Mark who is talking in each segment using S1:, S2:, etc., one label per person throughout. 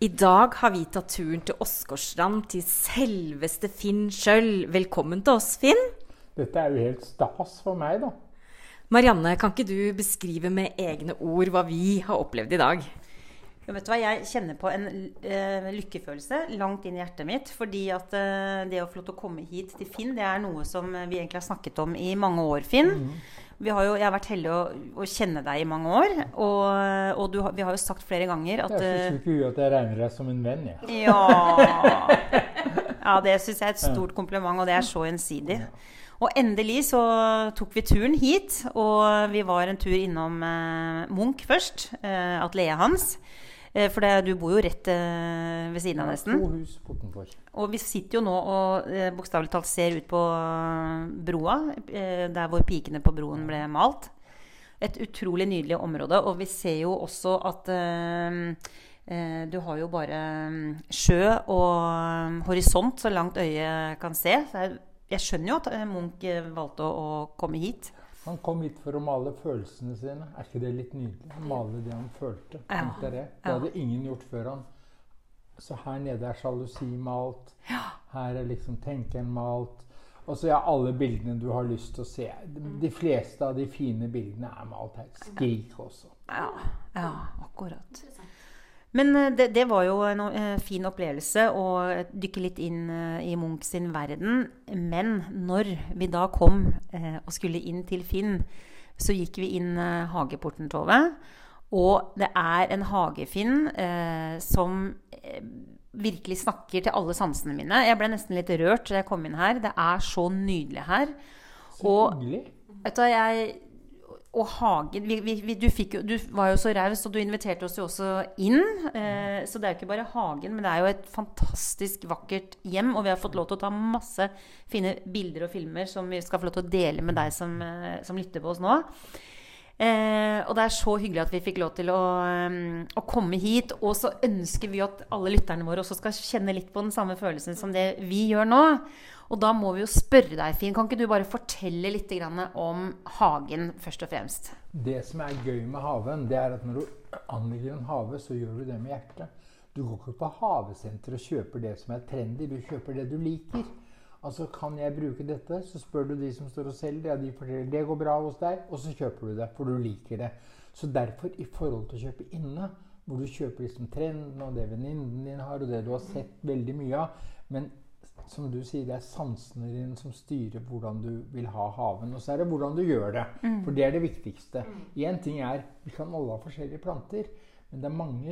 S1: I dag har vi tatt turen til Åsgårdstrand til selveste Finn Schjøll. Velkommen til oss, Finn.
S2: Dette jo helt stas for meg, da.
S1: Marianne, kan ikke du beskrive med egne ord hva vi har opplevd i dag?
S3: Ja, vet du hva? Jeg kjenner på en lykkefølelse langt inn i hjertet mitt, fordi at det å få lov til å komme hit til Finn, det noe som vi egentlig har snakket om i mange år, Finn. Jeg har vært heldig å kjenne deg i mange år, og vi har jo sagt flere ganger at...
S2: Jeg synes ikke at jeg regner deg som en venn, ja.
S3: Ja, det synes jeg et stort kompliment, og det så gjensidig. Og endelig så tok vi turen hit, og vi var en tur innom Munch først, atelieret hans. For du bor jo rett ved siden av nesten.
S2: 2 hus bortenfor.
S3: Og vi sitter jo nå og bokstavelig talt ser ut på broa, der hvor pikene på broen ble malt. Et utrolig nydelig område, og vi ser jo også at du har jo bare sjø og horisont så langt øyet kan se. Så jeg skjønner jo at Munch valgte å komme hit.
S2: Han kom hit for å male følelsene sine. Ikke det litt nydelig? Han male det han følte.
S3: Ja.
S2: Det hadde ingen gjort før han. Så her nede sjalusi malt.
S3: Ja.
S2: Her liksom tenken malt. Og så alle bildene du har lyst til å se. De fleste av de fine bildene malt her. Skrik også.
S3: Ja, akkurat. Men det var jo en fin opplevelse å dykke litt inn i Munch sin verden. Men når vi da kom og skulle inn til Finn, så gikk vi inn hageporten, Tove. Og det en hage-Finn som virkelig snakker til alle sansene mine. Jeg ble nesten litt rørt da jeg kom inn her. Det så nydelig her.
S2: Så hyggelig.
S3: Vet du, og hagen, du var jo så raus, og du inviterte oss jo også inn, så det jo ikke bare hagen, men det jo et fantastisk vakkert hjem, og vi har fått lov til å ta masse fine bilder og filmer som vi skal få lov til å dele med deg som lytter på oss nå. Og det så hyggelig at vi fikk lov til å komme hit, og så ønsker vi at alle lytterne våre også skal kjenne litt på den samme følelsen som det vi gjør nå. Og da må vi jo spørre deg, Finn, kan ikke du bare fortelle litt om hagen først og fremst?
S2: Det som gøy med haven, det at når du anlegger en have, så gjør du det med hjertet. Du går ikke på havesenter og kjøper det som trendy, du kjøper det du liker. Altså, kan jeg bruke dette? Så spør du de som står og selger, ja, de forteller det går bra hos deg, og så kjøper du det, for du liker det. Så derfor, i forhold til å kjøpe inne, hvor du kjøper liksom trenden og det venninnen din har, og det du har sett veldig mye av, men som du sier, det sansene dine som styrer hvordan du vil ha haven, og så det hvordan du gjør det, for det det viktigste. En ting vi kan alle ha forskjellige planter, men det mange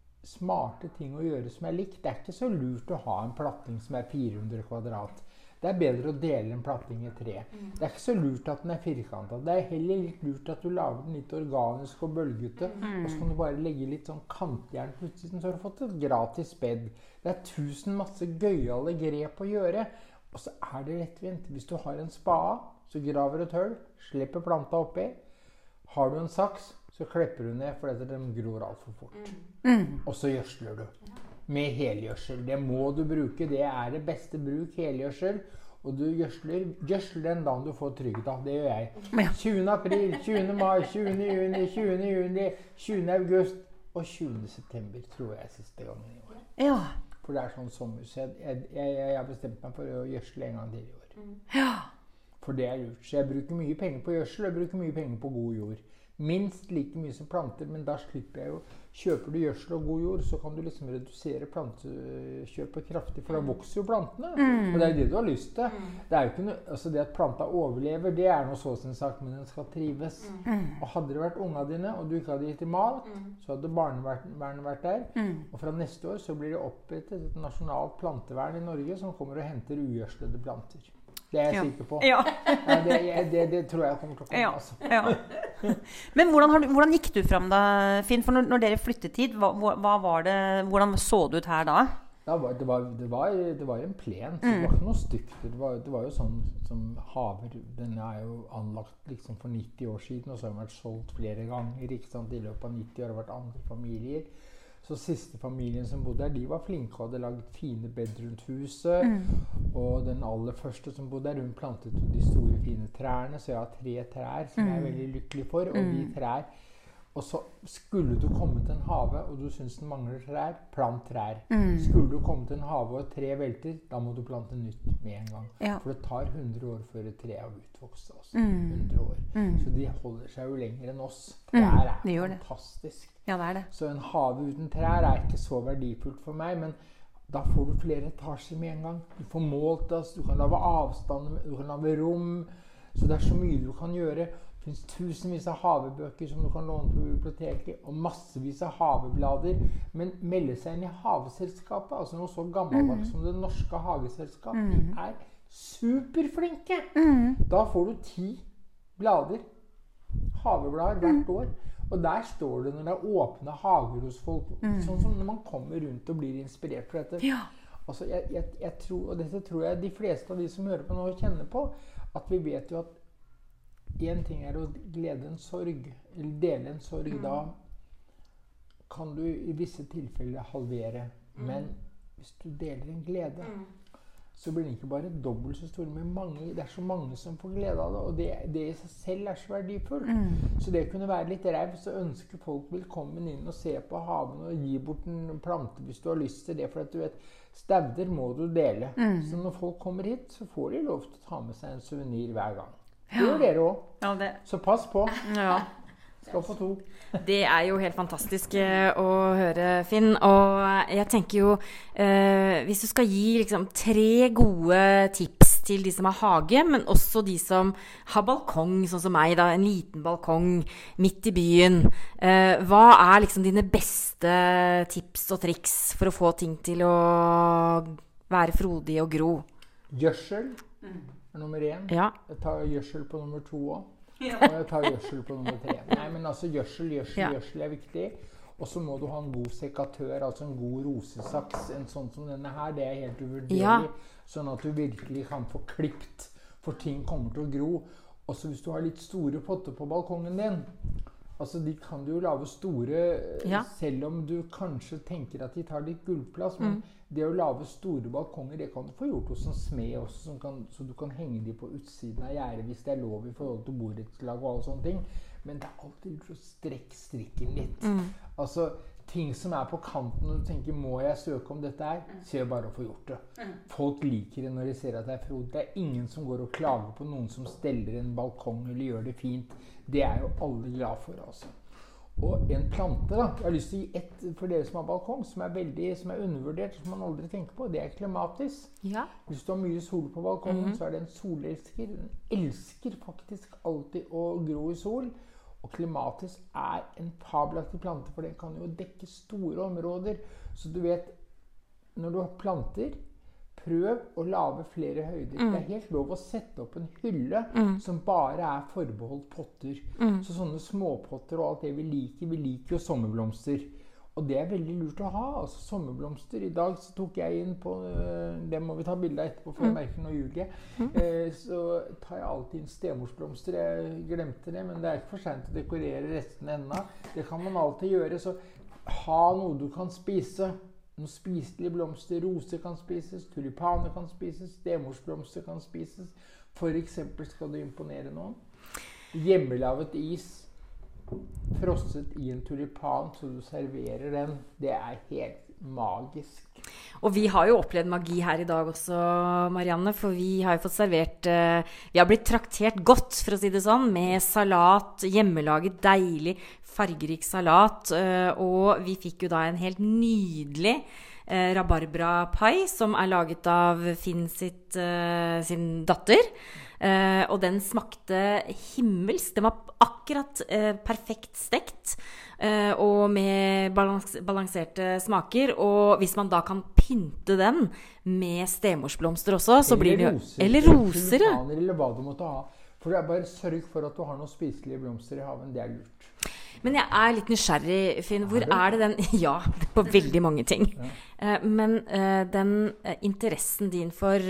S2: smarte ting å gjøre som likt. Det ikke så lurt å ha en platting som 400 kvadrat. Det bedre å dele en platting i 3. Det ikke så lurt at den firkantet. Det heller litt lurt at du lager den litt organisk og bølgete, og så kan du bare legge litt sånn kantjern på utsiden, så har du fått et gratis bed. Det 1000 masse gøyale grep å gjøre, og så det lettvint. Hvis du har en spade, så graver et høl, slipper planta oppi. Har du en saks, så klipper du ned, for den gror alt for fort. Og så gjødsler du. Med helgjødsel. Det må du bruke. Det det beste bruk, helgjødsel. Og du gjødsler den dagen du får trygda. Det gjør jeg. 20. april, 20. mai, 20. juni, 20. juni, 20. august og 20. september, tror jeg siste gangen i år.
S3: Ja.
S2: For det sånn sommer. Så jeg har bestemt meg for å gjødsle en gang til i år.
S3: Ja.
S2: For det lurt. Så jeg bruker mye penger på gjødsel, og jeg bruker mye penger på god jord. Minst like mye som planter, men da slipper jeg jo. Kjøper du gjødsel og god jord, så kan du liksom redusere plantekjøpet kraftig, for da vokser jo plantene. Og det det du har lyst til. Det jo ikke noe, altså det at planta overlever, det noe så sin sak, men den skal trives. Og hadde det vært unga dine, og du ikke hadde gitt dem mat, så hadde barnevernet vært der. Og fra neste år så blir det opprettet et nasjonalt plantevern i Norge som kommer og henter ugjørslede planter. Det jeg sikker på.
S3: Ja.
S2: Det tror jeg kommer til å komme. Altså.
S3: Ja. Men hvordan gikk du frem da, Finn? For når dere flyttet hit, hvordan så det ut her da?
S2: Det var en plen, så det var ikke noe stygt. Det var jo sånn som haver. Den jo anlagt liksom for 90 år siden, og så har den vært solgt flere ganger. Ikke sant? I løpet av 90 år har det vært andre familier. Så siste familien som bodde her, de var flinke og hadde laget fine bed rundt huset. Og den aller første som bodde her, hun plantet jo de store fine trærne, så jeg har 3 trær som jeg veldig lykkelig for. Og de trær Og så skulle du komme til en hage, og du synes den mangler trær, plant trær. Skulle du komme til en hage og et tre velter, da må du plante nytt med en gang.
S3: Ja.
S2: For det tar 100 år før et tre har utvokst. Altså. 100 år. Så de holder seg jo lenger enn oss. Trær er fantastisk.
S3: Ja, det er det.
S2: Så en hage uten trær er ikke så verdifullt for meg, men da får du flere etasjer med en gang. Du får målt oss, du kan lave avstand, du kan lave rom. Så det er så mye du kan gjøre. Det finnes tusenvis av havebøker som du kan låne på biblioteket, og massevis av haveblader. Men melde seg inn i haveselskapet, altså noe så gammeldags som det norske hageselskapet, de er superflinke. Da får du 10 blader, haveblader hvert år. Og der står det når det er åpne hager hos folk, sånn som når man kommer rundt og blir inspirert for dette.
S3: Ja.
S2: Altså, jeg tror, og dette tror jeg de fleste av de som hører på nå kjenner på, at vi vet jo at en ting er å glede en sorg, eller dele en sorg, da kan du i visse tilfeller halvere. Men hvis du deler en glede, så blir den ikke bare dobbelt så stor, men det er så mange som får glede av det, og det i seg selv er så verdifullt. Så det kunne være litt raus og ønske folk velkommen inn og se på haven og gi bort en plante hvis du har lyst til det, for at du vet, stauder må du dele. Så når folk kommer hit, så får de lov til å ta med seg en souvenir hver gang. Det gjør dere også.
S3: Ja, det.
S2: Så pass på.
S3: Ja.
S2: Skal få 2.
S1: Det er jo helt fantastisk å høre, Finn. Og jeg tenker jo, hvis du skal gi liksom 3 gode tips til de som har hage, men også de som har balkong, sånn som meg da, en liten balkong midt i byen. Hva er liksom dine beste tips og triks for å få ting til å være frodig og gro?
S2: Gjødsel er nummer 1.
S1: Ja.
S2: Jeg tar gjødsel på nummer 2 også. Og jeg tar gjødsel på nummer 3. Nei, men altså gjødsel er viktig. Og så må du ha en god sekatør, altså en god rosesaks. En sånn som denne her, det er helt uvurderlig.
S1: Ja.
S2: Sånn at du virkelig kan få klipt, for ting kommer til å gro. Også hvis du har litt store potter på balkongen din, altså de kan du jo lage store, selv om du kanskje tenker at de tar litt gulvplass, men det å lage store balkonger, det kan du få gjort hos en smed også, så du kan henge de på utsiden av gjerdet hvis det er lov i forhold til borettslag og alle sånne ting. Men det er alltid lurt å strekke strikken litt. Altså, ting som er på kanten, og du tenker, må jeg søke om dette her? Så er det bare å få gjort det. Folk liker det når de ser at det er frodig. Det er ingen som går og klager på noen som steller en balkong eller gjør det fint. Det er jo alle glad for, altså. Og en plante da, jeg har lyst til å gi ett for dere som har balkong, som er undervurdert, som man aldri tenker på, det er klematis. Ja. Hvis du har mye sol på balkongen, så er det en solelsker. Den elsker faktisk alltid å gro i sol. Og klematis er en fabelaktig plante, for den kan jo dekke store områder. Så du vet, når du planter, prøv å lage flere høyder. Det er helt lov å sette opp en hylle som bare er forbeholdt potter. Så sånne småpotter og alt det vi liker jo sommerblomster. Og det er veldig lurt å ha, altså sommerblomster. I dag så tok jeg inn på, det må vi ta bilder etterpå, for jeg merker nå Julie. Så tar jeg alltid inn stemorsblomster. Jeg glemte det, men det er ikke for sent å dekorere restene enda. Det kan man alltid gjøre, så ha noe du kan spise. Noen spiselige blomster, roser kan spises, tulipaner kan spises, stemorsblomster kan spises. For eksempel skal du imponere noen. Hjemmelavet is, frosset i en tulipan, så du serverer den. Det er helt magisk.
S1: Og vi har jo opplevd magi her i dag også, Marianne, for vi har jo fått servert, vi har blitt traktert godt, for å si det sånn, med salat, hjemmelaget, deilig, fargerik salat, og vi fikk jo da en helt nydelig rabarbrapai, som er laget av Finn sin datter. Og den smakte himmelsk. Den var akkurat perfekt stekt og med balanserte smaker. Og hvis man da kan pynte den med stemorsblomster også, så blir det jo... Eller roser, ja.
S2: Eller hva du måtte ha. For det er bare sørg for at du har noen spiselige blomster i haven. Det er lurt.
S1: Men jeg er litt nysgjerrig, Finn. Hvor er det den... Ja, på veldig mange ting. Ja. Men den interessen din for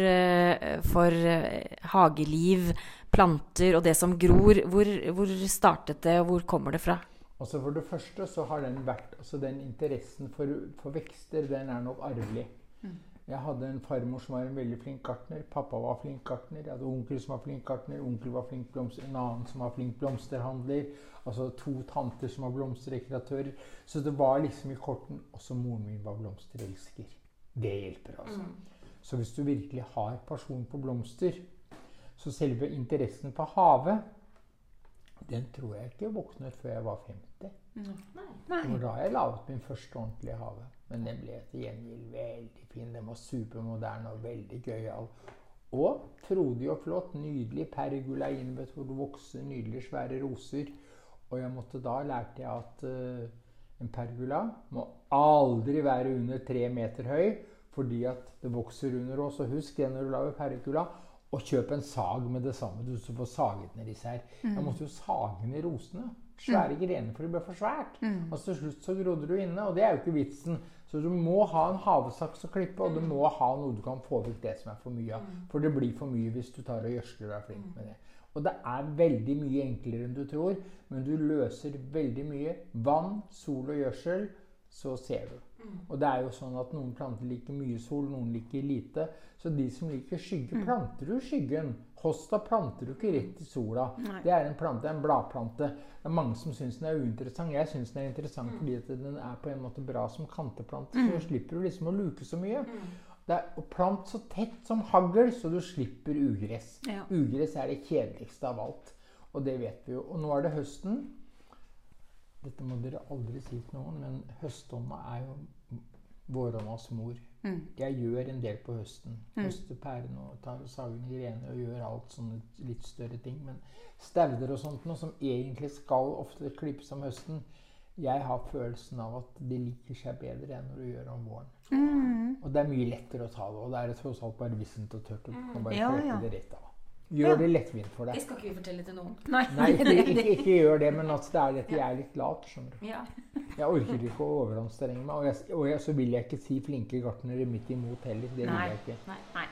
S1: hageliv, planter og det som gror, hvor startet det, og hvor kommer det fra?
S2: Altså for det første så har den vært... Altså den interessen for vekster, den er nok arvelig. Jeg hadde en farmor som var en veldig flink gartner. Pappa var flink gartner. Jeg hadde onkel som var flink gartner. Onkel var flink en annen som var flink blomsterhandler. Altså 2 tanter som var blomsterdekoratører. Så det var liksom i korten. Også moren min var blomsterelsker. Det hjelper altså. Så hvis du virkelig har pasjon på blomster, så selve interessen for havet, den tror jeg ikke våknet før jeg var 50.
S3: Nei.
S2: Og da har jeg lavet min første ordentlige hage. Men den ble til gjengjeld veldig fin. Den var supermoderne og veldig gøyal. Og frodig og flott. Nydelig pergola inne hvor det vokser nydelige svære roser. Og lærte jeg at en pergola må aldri være under 3 meter høy, fordi at det vokser under oss. Og husk det når du lager pergola. Og kjøp en sag med det samme. Du får saget ned disse her. Jeg måtte jo sage ned rosene. Svære grener, for det ble for svært. Og til slutt så grodde du inne, og det er jo ikke vitsen. Så du må ha en havesaks å klippe, og du må ha noe du kan få vekk det som er for mye av. For det blir for mye hvis du tar og gjødsler og er flink med det. Og det er veldig mye enklere enn du tror, men du løser veldig mye. Vann, sol og gjødsel, så ser du. Og det er jo sånn at noen planter liker mye sol, noen liker lite. Så de som liker skygge, planter du i skyggen. Hosta planter du ikke rett i sola. Det er en plante, en bladplante. Det er mange som synes den er uinteressant. Jeg synes den er interessant fordi at den er på en måte bra som kanteplante. Så slipper du liksom å luke så mye. Det er å plante så tett som hagl, så du slipper ugress. Ugress er det kjedeligste av alt. Og det vet vi jo. Og nå er det høsten. Dette må dere aldri si til noen, men høstånda er jo våråndas mor. Jeg gjør en del på høsten. Høster pærene og tar sagen i grene og gjør alt sånne litt større ting. Men stauder og sånt noe som egentlig skal ofte klippes om høsten, jeg har følelsen av at det liker seg bedre enn når du gjør om våren. Og det er mye lettere å ta det, og det er tross alt bare vissent og tørt. Du kan bare klippe det rett av. Gjør det lettvint for deg.
S1: Det skal ikke vi fortelle til noen.
S2: Nei, ikke gjør det, men altså, det er dette jeg er litt lat, skjønner du. Jeg orker ikke å overanstrenge meg, og så vil jeg ikke si flinke gartnere midt imot heller. Det vil jeg ikke.
S3: Nei.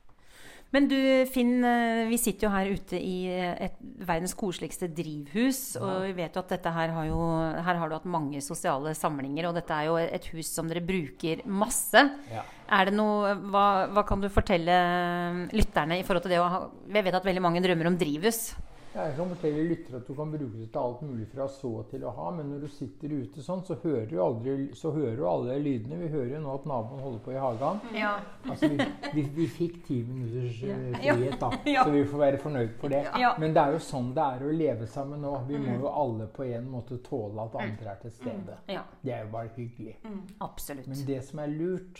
S3: Men du, Finn, vi sitter jo her ute i verdens koseligste drivhus, og vi vet jo at dette her har du hatt mange sosiale samlinger, og dette er jo et hus som dere bruker masse. Er det noe, hva kan du fortelle lytterne i forhold til det jeg vet at veldig mange drømmer om drivhus?
S2: Jeg kan fortelle lyttere at du kan bruke det til alt mulig fra så til å ha, men når du sitter ute sånn, så hører du alle lydene. Vi hører jo nå at naboen holder på i hagen. Altså, vi fikk 10 minutters frihet da, så vi får være fornøyd for det. Men det er jo sånn det er å leve sammen nå. Vi må jo alle på en måte tåle at andre er til stede. Det er jo bare hyggelig.
S3: Absolutt.
S2: Men det som er lurt,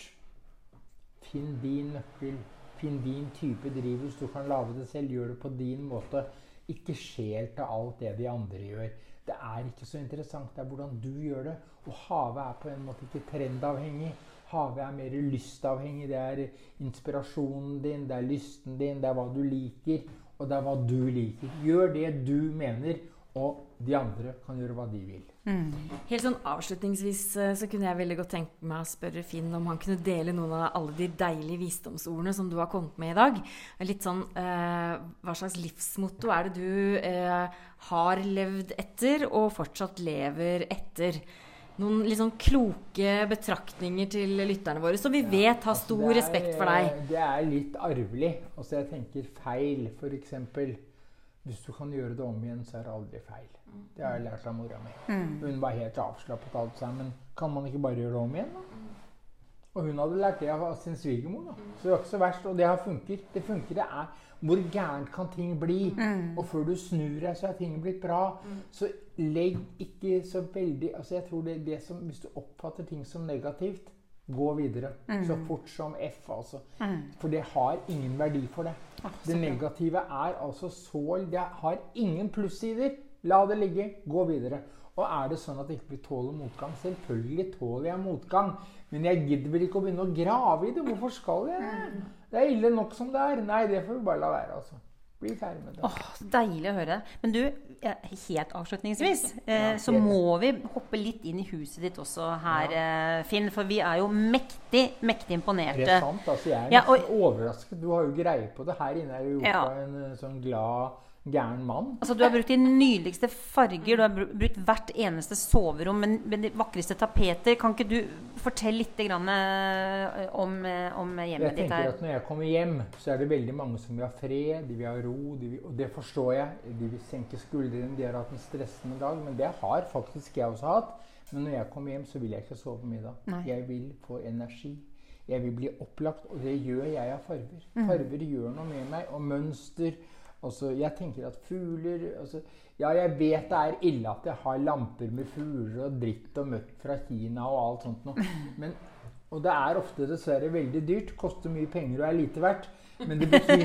S2: finn din nøkkel, finn din type drivhus. Du kan lage det selv, gjør det på din måte. Ikke skjel til alt det de andre gjør. Det er ikke så interessant. Det er hvordan du gjør det. Og havet er på en måte ikke trendavhengig. Havet er mer lystavhengig. Det er inspirasjonen din, det er lysten din, det er hva du liker, og det er hva du liker. Gjør det du mener, og de andre kan gjøre hva de vil.
S1: Helt sånn avslutningsvis så kunne jeg veldig godt tenke meg å spørre Finn om han kunne dele noen av alle de deilige visdomsordene som du har kommet med i dag. Litt sånn, hva slags livsmotto er det du har levd etter og fortsatt lever etter? Noen litt sånn kloke betraktninger til lytterne våre, som vi vet har stor respekt for deg.
S2: Det er litt arvelig. Altså jeg tenker feil, for eksempel. Hvis du kan gjøre det om igjen, så er det aldri feil. Det har jeg lært av mora mi. Hun var helt avslappet alt sammen. Kan man ikke bare gjøre det om igjen, da? Og hun hadde lært det av sin svigermor, da. Så det var ikke så verst, og det har funket. Det funker, det er. Hvor gærent kan ting bli? Og før du snur deg, så er ting blitt bra. Så legg ikke så veldig, altså jeg tror det som, hvis du oppfatter ting som negativt, gå videre. Så fort som F, altså. For det har ingen verdi for deg. Det negative er altså det har ingen plussider. La det ligge, gå videre. Og er det sånn at jeg ikke tåler motgang? Selvfølgelig tåler jeg motgang, men jeg gidder vel ikke å begynne å grave i det. Hvorfor skal jeg det? Det er ille nok som det er. Nei, det får vi bare la være, altså. Bli ferdig med det.
S3: Deilig å høre. Men du, helt avslutningsvis, så må vi hoppe litt inn i huset ditt også her, Finn, for vi er jo mektig imponerte.
S2: Det er sant, altså jeg er nesten overrasket. Du har jo greie på det. Her inne er det jo en sånn glad gæren mann.
S3: Altså, du har brukt de nydeligste farger, du har brukt hvert eneste soverom med de vakreste tapeter. Kan ikke du fortelle litt grann, om hjemmet ditt her?
S2: Jeg tenker at når jeg kommer hjem, så det veldig mange som vil ha fred, de vil ha ro, og det forstår jeg. De vil senke skuldrene, de har hatt en stressende dag, men det har faktisk jeg også hatt. Men når jeg kommer hjem, så vil jeg ikke sove på middag.
S3: Nei.
S2: Jeg vil få energi. Jeg vil bli opplagt, og det gjør jeg av farver. Farver gjør noe med meg, og mønster. Altså, jeg tenker at fugler altså, ja, jeg vet det ille at jeg har lamper med fugler og dritt og møkk fra Kina og alt sånt noe. Men, og det ofte dessverre veldig dyrt, koster mye penger og lite verdt. Men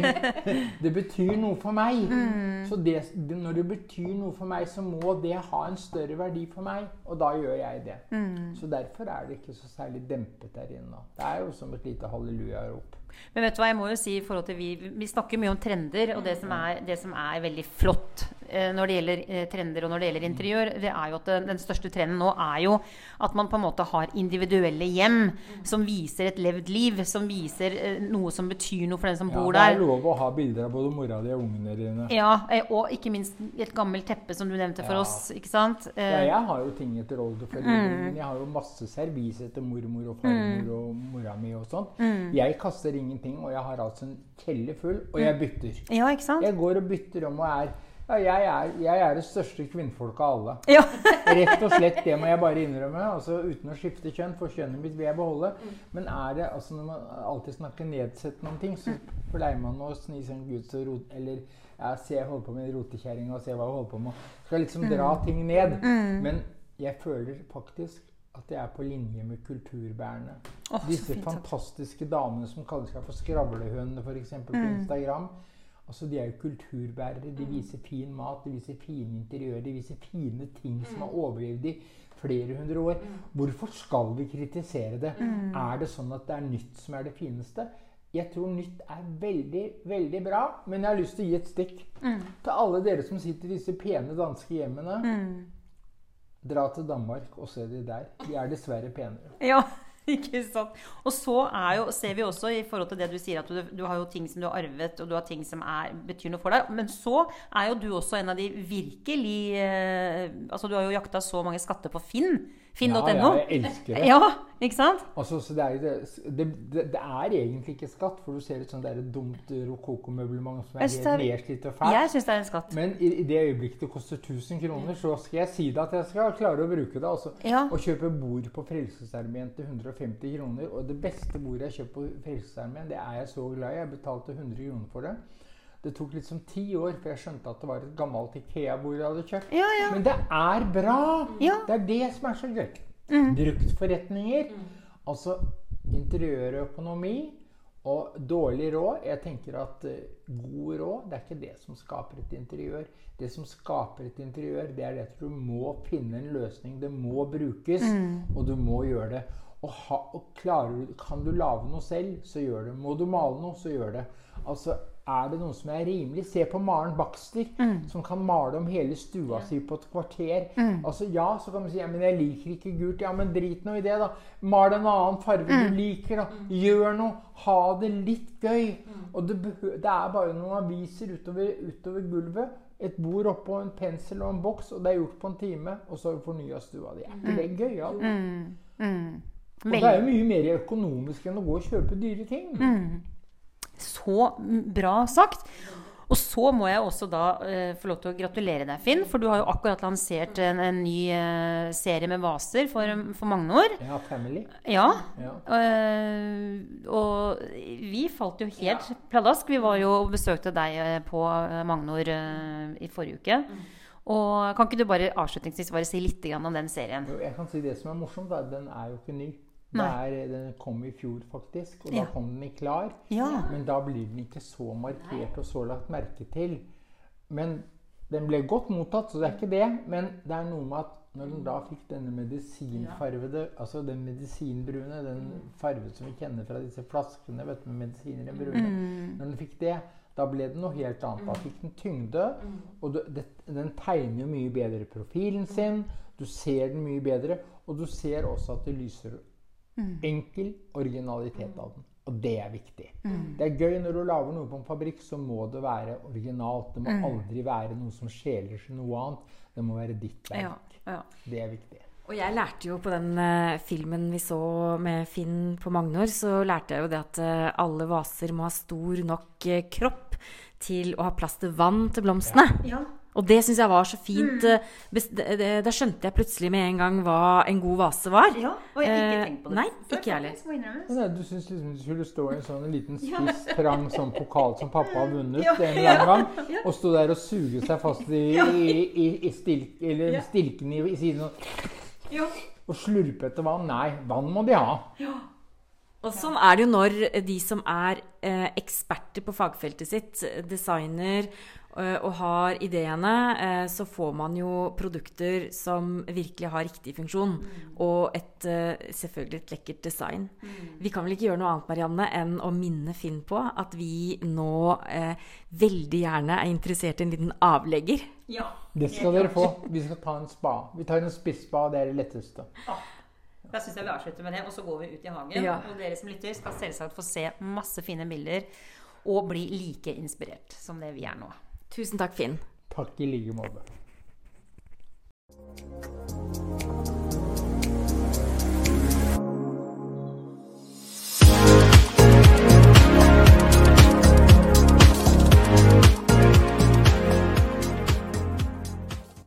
S2: det betyr noe for meg. Så når det betyr noe for meg, så må det ha en større verdi for meg. Og da gjør jeg det. Så derfor det ikke så særlig dempet der inne. Det jo som et lite halleluja-rop.
S3: Men vet du hva, jeg må jo si I forhold til vi snakker mye om trender, og det som veldig flott når det gjelder trender og når det gjelder interiør, det jo at den største trenden nå jo at man på en måte har individuelle hjem som viser et levd liv, som viser noe som betyr noe for den som bor der.
S2: Det lov å ha bilder av både mora di og ungene dine.
S3: Ja, og ikke minst et gammelt teppe som du nevnte for oss, ikke sant?
S2: Ja, jeg har jo ting etter oldeforeldre, men jeg har jo masse servis etter mormor og farmor og mora mi og sånt. Jeg kaster ingenting, og jeg har altså en kjelle full, og jeg bytter.
S3: Ja, ikke sant?
S2: Jeg går og bytter om og jeg det største kvinnfolket av alle.
S3: Ja.
S2: Rett og slett, det må jeg bare innrømme, altså uten å skifte kjønn, for kjønnet mitt vil jeg beholde. Men det, altså når man alltid snakker nedsettende om ting, så pleier man å sni sånn Gud så rot, eller se jeg holder på med rotekjæring og se hva jeg holder på med. Skal liksom dra ting ned. Men jeg føler faktisk at jeg på linje med kulturbærene. Disse fantastiske damene som kaller seg for skravlehønene, for eksempel på Instagram. Altså, de jo kulturbærere, de viser fin mat, de viser fine interiører, de viser fine ting som har overlevd I flere hundre år. Hvorfor skal vi kritisere det? Det sånn at det nytt som det fineste? Jeg tror nytt veldig, veldig bra, men jeg har lyst til å gi et stikk til alle dere som sitter I disse pene danske hjemmene. Dra til Danmark og se de der. De dessverre penere.
S3: Ja, ikke sant. Og så ser vi også I forhold til det du sier, at du har jo ting som du har arvet, og du har ting som betyr noe for deg. Men så jo du også en av de virkelig altså du har jo jakta så mange skatter på Finn.no.
S2: Ja, jeg elsker det.
S3: Ja, ikke sant?
S2: Altså, så det egentlig ikke skatt, for du ser et sånt dumt rokokomøblement som helt nedslitt og fælt.
S3: Jeg synes det en skatt.
S2: Men I det øyeblikket det koster 1000 kroner, så skal jeg si det at jeg skal klare å bruke det. Altså, og kjøpe bord på Frelsesarmeen til 150 kroner, og det beste bordet jeg kjøper på Frelsesarmeen, det jeg så glad I. Jeg betalte 100 kroner for det. Det tok liksom 10 år, for jeg skjønte at det var et gammelt IKEA-bord jeg hadde kjøpt.
S3: Ja.
S2: Men det bra! Ja. Det det som så gøy. Bruktforretninger, altså interiørøkonomi og dårlig råd. Jeg tenker at god råd, det ikke det som skaper et interiør. Det som skaper et interiør, det det at du må finne en løsning. Det må brukes, og du må gjøre det. Og kan du lage noe selv, så gjør det. Må du male noe, så gjør det. Altså, det noen som rimelig? Se på Maren Baxter, som kan male om hele stua si på et kvarter. Altså, ja, så kan man si, ja, men jeg liker ikke gult. Ja, men drit noe I det, da. Mal en annen farge du liker, da. Gjør noe. Ha det litt gøy. Og det bare noen aviser utover gulvet. Et bord oppå, en pensel og en boks, og det gjort på en time, og så har du fornyet stua di. Ikke det gøy, ja? Og det jo mye mer økonomisk enn å gå og kjøpe dyre ting.
S3: Så bra sagt. Og så må jeg også da få lov til å gratulere deg, Finn, for du har jo akkurat lansert en ny serie med vaser for Magnor.
S2: Ja, Family.
S3: Ja. Og vi falt jo helt pladask. Vi var jo og besøkte deg på Magnor I forrige uke. Og kan ikke du bare avslutningsvis bare si litt om den serien?
S2: Jo, jeg kan si det som morsomt, da. Den jo ikke ny. Den kom I fjor faktisk, og da kom den I klar. Men da blir den ikke så markert og så lagt merke til. Men den ble godt mottatt, så det ikke det. Men det noe med at når den da fikk denne medisinfarvede, altså den medisinbrune, den farven som vi kjenner fra disse flaskene, vet du, med medisiner I brune. Når den fikk det, da ble det noe helt annet. Da fikk den tyngde, og den tegner jo mye bedre profilen sin. Du ser den mye bedre, og du ser også at det lyser enkel originalitet av den. Og det er viktig. Det er gøy når du lager noe på en fabrikk, så må det være originalt. Det må aldri være noe som skjeler seg noe annet. Det må være ditt verk. Det er viktig.
S1: Og jeg lærte jo på den filmen vi så med Finn på Magnor, så lærte jeg jo det at alle vaser må ha stor nok kropp til å ha plass til vann til blomstene.
S3: Ja.
S1: Og det synes jeg var så fint. Da skjønte jeg plutselig med en gang hva en god vase var.
S3: Ja, og jeg har ikke tenkt på det.
S1: Nei, ikke jeg heller.
S2: Du synes liksom du skulle stå i en sånn liten spiss, trang sånn pokal som pappa har vunnet en eller annen gang, og stå der og suge seg fast i stilkene i siden og slurpe etter vann. Nei, vann må de ha.
S1: Og sånn er det jo når de som er eksperter på fagfeltet sitt, designer og har ideene, så får man jo produkter som virkelig har riktig funksjon, og selvfølgelig et lekkert design. Vi kan vel ikke gjøre noe annet, Marianne, enn å minne Finn på at vi nå veldig gjerne er interessert i en liten avlegger.
S3: Ja.
S2: Det skal dere få. Vi skal ta en spa. Vi tar en spisspa, det er det letteste.
S3: Da synes jeg vi avslutter med det, og så går vi ut i hagen. Og dere som lytter skal selvsagt få se masse fine bilder og bli like inspirert som det vi er nå.
S1: Tusen takk, Finn.
S2: Takk i like måte.